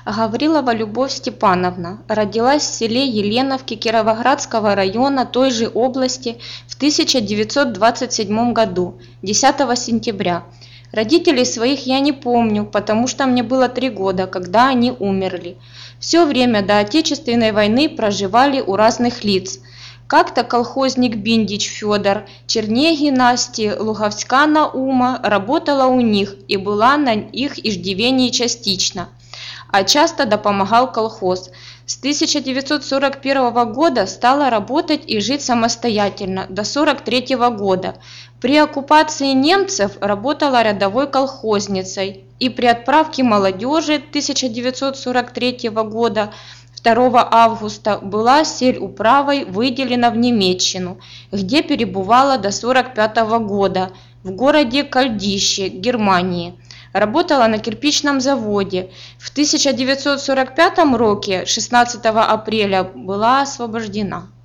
Гаврилова Любовь Степановна родилась в селе Еленовки Кировоградского района той же области в 1927 году, 10 сентября. Родителей своих я не помню, потому что мне было 3 года, когда они умерли. Все время до Отечественной войны проживали у разных лиц. Как-то колхозник Биндич Федор, Чернеги Насти, Луговська Наума работала у них и была на их иждивении частично, а часто допомагал колхоз. С 1941 года стала работать и жить самостоятельно до 1943 года. При оккупации немцев работала рядовой колхозницей и при отправке молодежи 1943 года 2 августа была сельуправой выделена в Немеччину, где перебывала до 1945 года в городе Кальдище, Германии. Работала на кирпичном заводе. В 1945 році, 16 апреля, была освобождена.